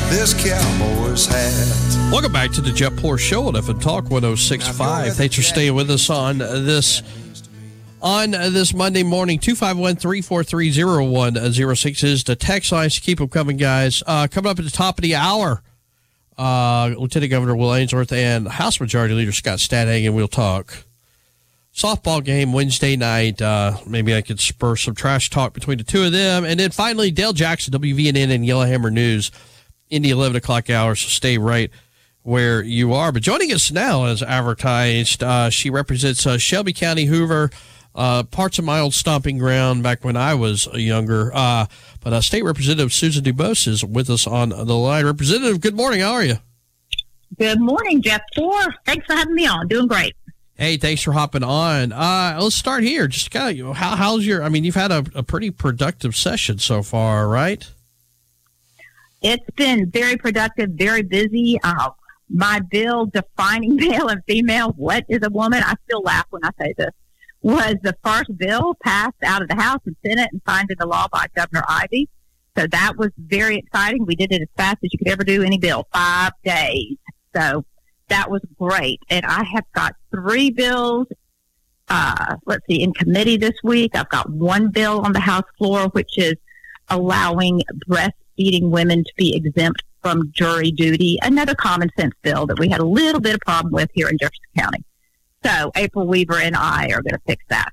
this cowboy's hat. Welcome back to the Jeff Poor Show on FM Talk 106.5. Thanks for staying with us on this Monday morning. 251-343-0106 is the text line. So keep them coming, guys. Coming up at the top of the hour, Lieutenant Governor Will Ainsworth and House Majority Leader Scott Stadhagen will talk softball game Wednesday night. Maybe I could spur some trash talk between the two of them. And then finally, Dale Jackson, WVNN and Yellowhammer News in the 11 o'clock hour. So stay right where you are. But joining us now, as advertised, she represents Shelby County, Hoover, parts of my old stomping ground back when I was younger. But State Representative Susan DuBose is with us on the line. Representative, good morning. How are you? Good morning, Jeff Poor. Thanks for having me on. Doing great. Hey, thanks for hopping on. Let's start here. Just kind of, how's your, you've had a pretty productive session so far, right? It's been very productive, very busy. My bill defining male and female, what is a woman? I still laugh when I say this, was the first bill passed out of the House and Senate and signed into law by Governor Ivey. So that was very exciting. We did it as fast as you could ever do any bill, 5 days. So that was great. And I have got 3 bills, in committee this week. I've got 1 bill on the House floor, which is allowing breastfeeding women to be exempt from jury duty. Another common sense bill that we had a little bit of problem with here in Jefferson County. So April Weaver and I are going to fix that.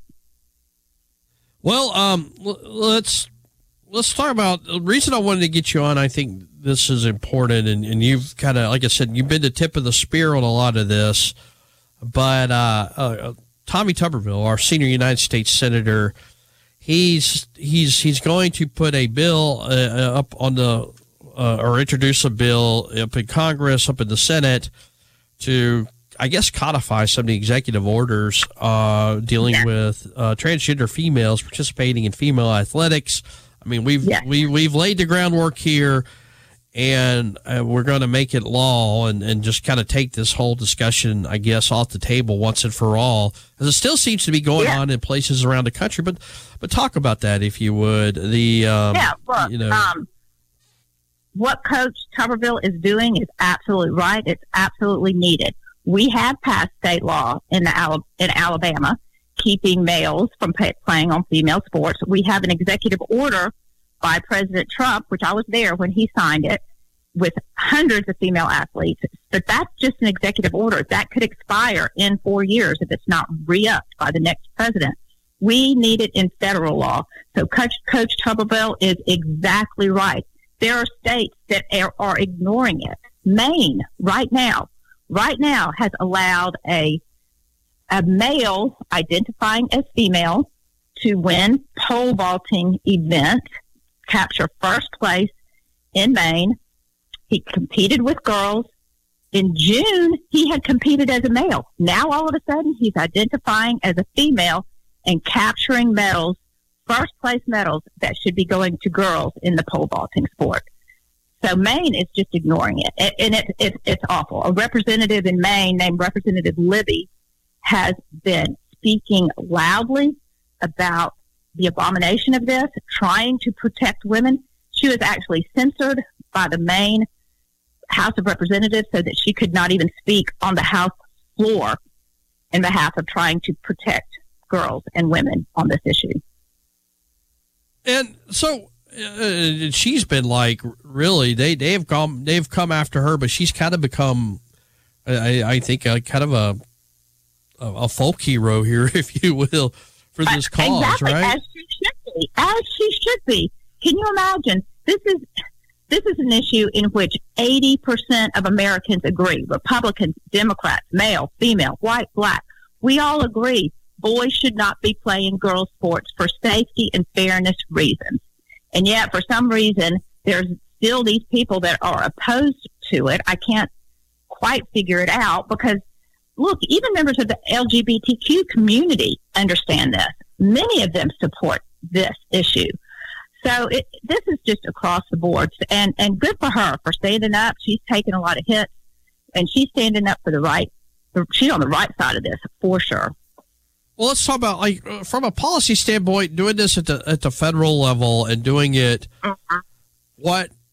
Well, let's talk about the reason I wanted to get you on. I think this is important, and you've kind of, like I said, you've been the tip of the spear on a lot of this. But Tommy Tuberville, our senior United States Senator, he's going to put a bill up on the or introduce a bill up in Congress, up in the Senate, to, I guess, codify some of the executive orders dealing with transgender females participating in female athletics. We've laid the groundwork here, and we're going to make it law and just kind of take this whole discussion, I guess, off the table once and for all, as it still seems to be going on in places around the country. But talk about that, if you would. What Coach Tuberville is doing is absolutely right. It's absolutely needed. We have passed state law in Alabama keeping males from playing on female sports. We have an executive order by President Trump, which I was there when he signed it, with hundreds of female athletes. But that's just an executive order. That could expire in 4 years if it's not re-upped by the next president. We need it in federal law. So Coach Tuberville is exactly right. There are states that are ignoring it. Maine, right now, has allowed a male identifying as female to win pole vaulting event, capture first place in Maine. He competed with girls. In June, he had competed as a male. Now, all of a sudden, he's identifying as a female and capturing medals, first place medals that should be going to girls in the pole vaulting sport. So Maine is just ignoring it, and it's awful. A representative in Maine named Representative Libby has been speaking loudly about the abomination of this, trying to protect women. She was actually censored by the Maine House of Representatives so that she could not even speak on the House floor in behalf of trying to protect girls and women on this issue. And so she's been like, really, they've come after her, but she's kind of become, I think, kind of a folk hero here, if you will, for this cause, exactly, right? As she should be. Can you imagine? This is an issue in which 80% of Americans agree. Republicans, Democrats, male, female, white, black. We all agree boys should not be playing girls' sports for safety and fairness reasons. And yet, for some reason, there's still these people that are opposed to it. I can't quite figure it out because, look, even members of the LGBTQ community understand this. Many of them support this issue. So this is just across the board. And good for her for standing up. She's taken a lot of hits, and she's standing up for the right. She's on the right side of this, for sure. Well, let's talk about, like, from a policy standpoint, doing this at the federal level and doing it. What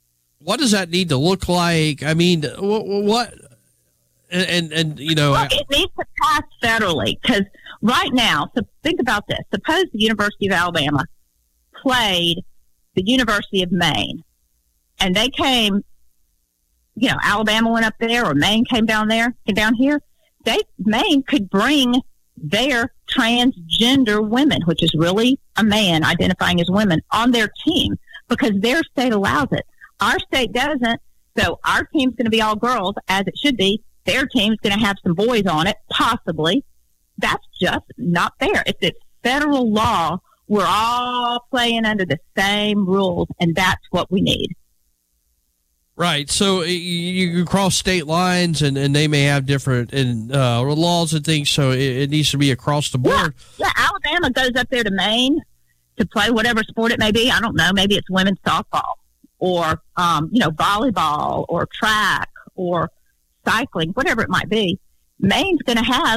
what does that need to look like? I mean, what? And you know, look, it needs to pass federally, because right now, so think about this. Suppose the University of Alabama played the University of Maine, and they came, you know, Alabama went up there, or Maine came down there, and down here. Maine could bring their transgender women, which is really a man identifying as women, on their team, because their state allows it. Our state doesn't, so our team's going to be all girls, as it should be. Their team's going to have some boys on it, possibly. That's just not fair. If it's federal law, we're all playing under the same rules, and that's what we need. Right. So you cross state lines, and they may have different laws and things, so it needs to be across the board. Yeah, Alabama goes up there to Maine to play whatever sport it may be. I don't know. Maybe it's women's softball, or, volleyball, or track, or cycling, whatever it might be. Maine's going to have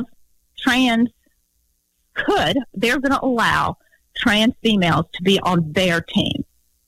they're going to allow trans females to be on their team.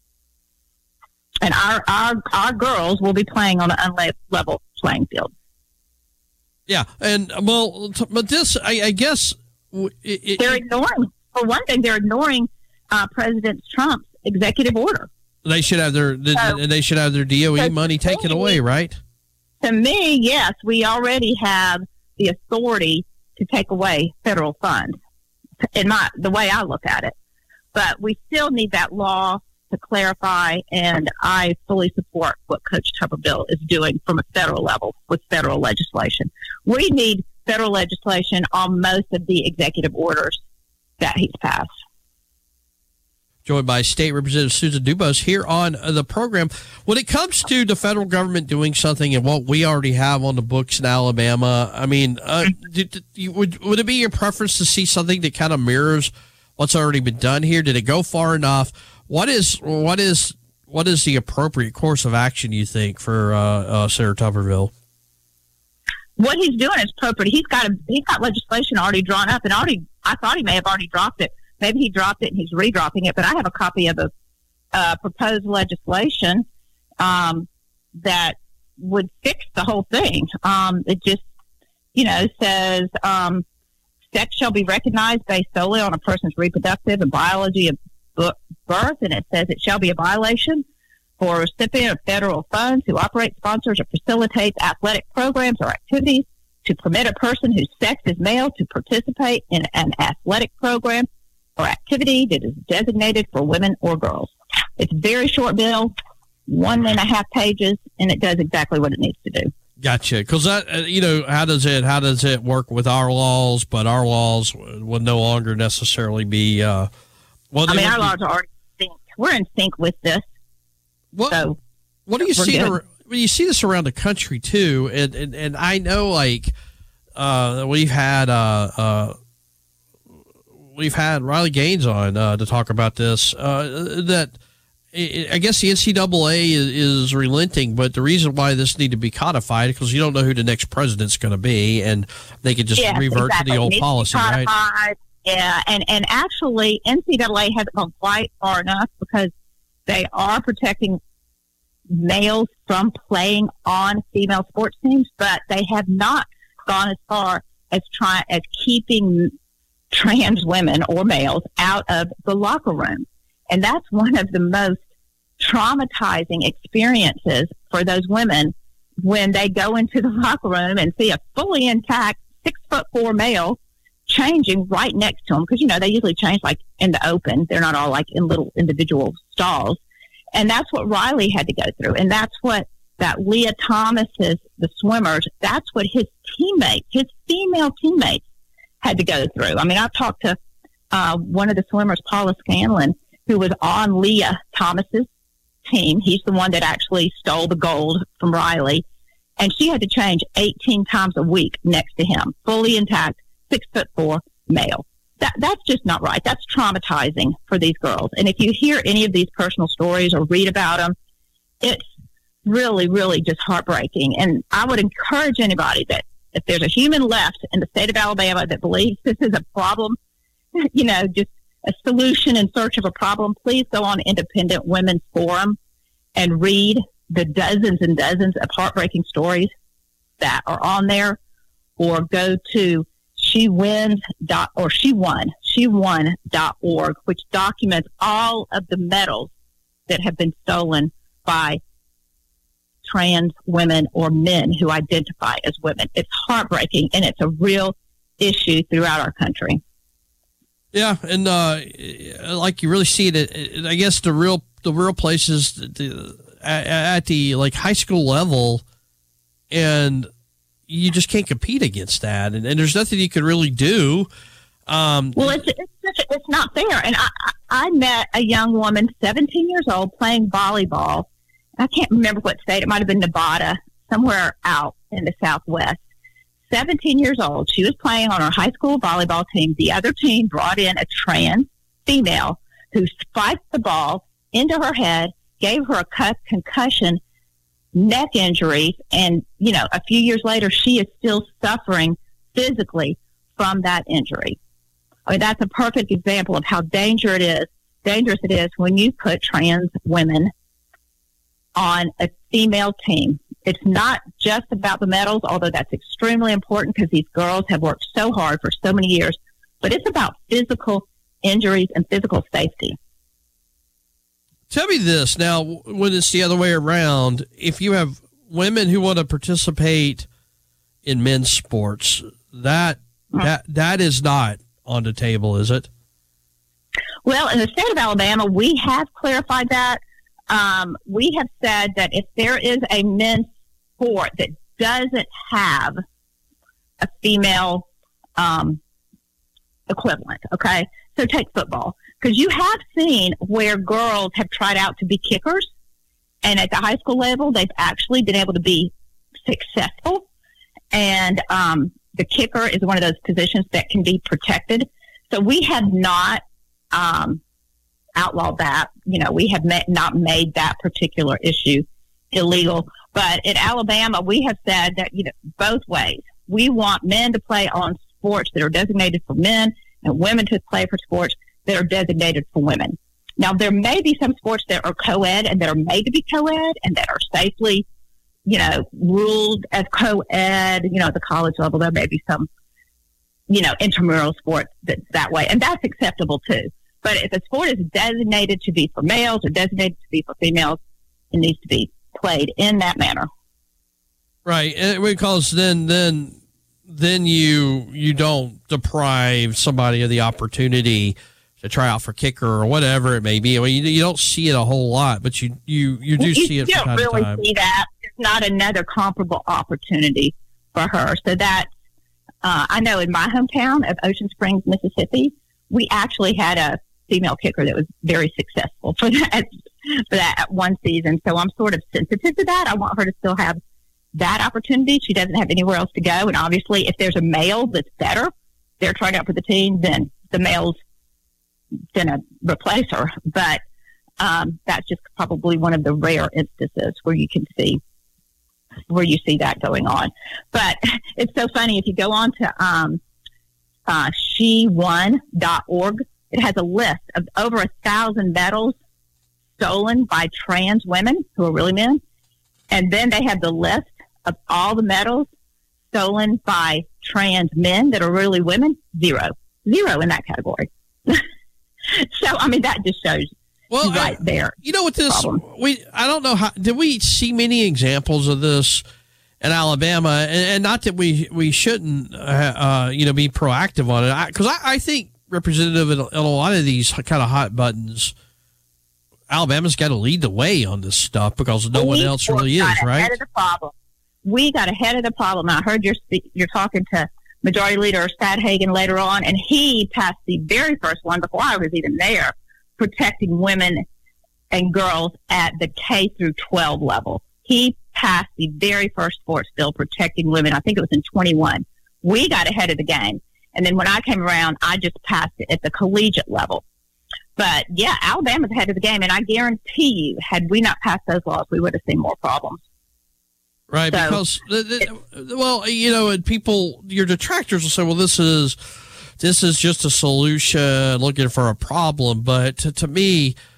And our girls will be playing on an unlevel playing field. Yeah. And but this, I guess they're ignoring, for one thing, President Trump's executive order. They should have their DOE money taken away, right? To me, yes, we already have the authority to take away federal funds, the way I look at it. But we still need that law to clarify, and I fully support what Coach Tuberville is doing from a federal level with federal legislation. We need federal legislation on most of the executive orders that he's passed. Joined by State Representative Susan Dubose here on the program. When it comes to the federal government doing something and what we already have on the books in Alabama, I mean, would it be your preference to see something that kind of mirrors what's already been done here? Did it go far enough? What is the appropriate course of action, you think, for Senator Tuberville? What he's doing is appropriate. He's got legislation already drawn up, and I thought he may have already dropped it. Maybe he dropped it and he's redropping it, but I have a copy of a proposed legislation that would fix the whole thing. It just, says sex shall be recognized based solely on a person's reproductive and biology of birth, and it says it shall be a violation for a recipient of federal funds who operates, sponsors, or facilitates athletic programs or activities to permit a person whose sex is male to participate in an athletic program or activity that is designated for women or girls. It's a very short bill, 1.5 pages, and it does exactly what it needs to do. Gotcha. Because how does it work with our laws? But our laws would no longer necessarily be. Our laws are already synced. We're in sync with this. What do you see? You see this around the country too, and I know we've had Riley Gaines on to talk about this. That I guess the NCAA is relenting, but the reason why this need to be codified because you don't know who the next president's going to be, and they could just revert to the old policy, right? Yeah, and actually NCAA hasn't gone quite far enough because they are protecting males from playing on female sports teams, but they have not gone as far as keeping trans women or males out of the locker room. And that's one of the most traumatizing experiences for those women when they go into the locker room and see a fully intact 6'4" male changing right next to them. Because, they usually change in the open. They're not all in little individual stalls. And that's what Riley had to go through. And that's what Leah Thomas's, the swimmers, that's what his female teammates had to go through. I mean, I've talked to one of the swimmers, Paula Scanlon, who was on Leah Thomas's team. He's the one that actually stole the gold from Riley. And she had to change 18 times a week next to him, fully intact, 6'4" male. That's just not right. That's traumatizing for these girls. And if you hear any of these personal stories or read about them, it's really, really just heartbreaking. And I would encourage anybody that if there's a human left in the state of Alabama that believes this is a problem, just a solution in search of a problem, please go on Independent Women's Forum and read the dozens and dozens of heartbreaking stories that are on there, or go to shewon.org, which documents all of the medals that have been stolen by trans women or men who identify as women. It's heartbreaking, and it's a real issue throughout our country. Yeah, and like you really see it. I guess the real places at the like high school level, and you just can't compete against that. And there's nothing you can really do. Well, it's not fair. And I met a young woman, 17 years old, playing volleyball. I can't remember what state. It might have been Nevada, somewhere out in the Southwest. 17 years old. She was playing on her high school volleyball team. The other team brought in a trans female who spiked the ball into her head, gave her a concussion, neck injuries, and, a few years later, she is still suffering physically from that injury. I mean, that's a perfect example of how dangerous it is when you put trans women on a female team. It's not just about the medals, although that's extremely important because these girls have worked so hard for so many years, but it's about physical injuries and physical safety. Tell me this now, when it's the other way around, if you have women who want to participate in men's sports, that is not on the table, is it? Well, in the state of Alabama, we have clarified that. We have said that if there is a men's sport that doesn't have a female equivalent, okay? So take football. Because you have seen where girls have tried out to be kickers, and at the high school level, they've actually been able to be successful. And the kicker is one of those positions that can be protected. So we have not outlawed that. We have not made that particular issue illegal. But in Alabama, we have said that, both ways. We want men to play on sports that are designated for men and women to play for sports that are designated for women. Now, there may be some sports that are co-ed and that are made to be co-ed and that are safely, ruled as co-ed, at the college level. There may be some, intramural sports that's that way, and that's acceptable too. But if a sport is designated to be for males or designated to be for females, it needs to be played in that manner. Right, because then you don't deprive somebody of the opportunity to try out for kicker or whatever it may be. I mean, you don't see it a whole lot, but you do see it from time to time. You don't really see that. It's not another comparable opportunity for her. So that, I know in my hometown of Ocean Springs, Mississippi, we actually had a female kicker that was very successful for that one season. So I'm sort of sensitive to that. I want her to still have that opportunity. She doesn't have anywhere else to go. And obviously, if there's a male that's better, they're trying out for the team, then the male's going to replace her. But that's just probably one of the rare instances where you see that going on. But it's so funny. If you go on to shewon.org, it has a list of over 1,000 medals stolen by trans women who are really men. And then they have the list of all the medals stolen by trans men that are really women. Zero in that category. So, I mean, that just shows right there. With this, I don't know did we see many examples of this in Alabama? And not that we shouldn't, be proactive on it. Because I think representative in a lot of these kind of hot buttons, Alabama's got to lead the way on this stuff because no one else really is, right? Ahead of the problem. We got ahead of the problem. I heard you're talking to Majority Leader Stadhagen later on, and he passed the very first one before I was even there, protecting women and girls at the K through 12 level. He passed the very first sports bill protecting women. I think it was in 21. We got ahead of the game. And then when I came around, I just passed it at the collegiate level. But, yeah, Alabama's ahead of the game, and I guarantee you, had we not passed those laws, we would have seen more problems. Right, so, because, people, your detractors will say, well, this is just a solution, looking for a problem. But to me,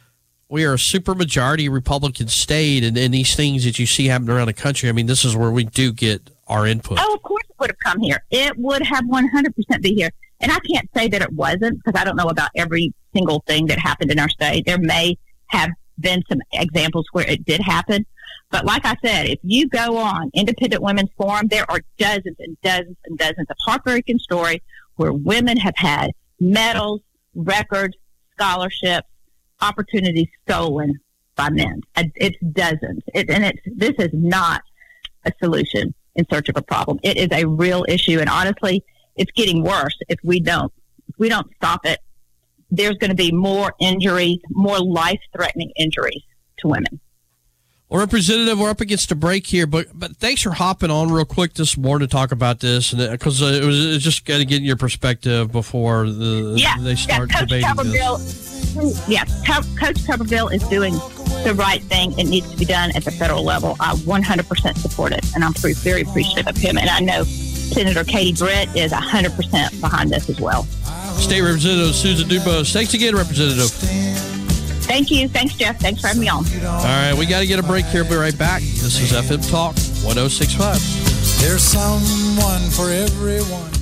we are a super majority Republican state, and these things that you see happening around the country, I mean, this is where we do get our input. Oh, of course it would have come here. It would have 100% be here. And I can't say that it wasn't, because I don't know about every single thing that happened in our state. There may have been some examples where it did happen. But like I said, if you go on Independent Women's Forum, there are dozens and dozens and dozens of heartbreaking stories where women have had medals, records, scholarships, opportunities stolen by men. It's dozens. This is not a solution in search of a problem. It is a real issue. And honestly, it's getting worse if we don't stop it. There's going to be more injuries, more life-threatening injuries to women. Well, Representative, we're up against a break here, but thanks for hopping on real quick this morning to talk about this, and because it was just got to get your perspective before they start debating this. Yes, Coach Tuberville is doing the right thing. It needs to be done at the federal level. I 100% support it, and I'm very appreciative of him. And I know Senator Katie Britt is 100% behind this as well. State Representative Susan Dubose. Thanks again, Representative. Thank you. Thanks, Jeff. Thanks for having me on. All right, we got to get a break here. We'll be right back. This is FM Talk 106.5. There's someone for everyone.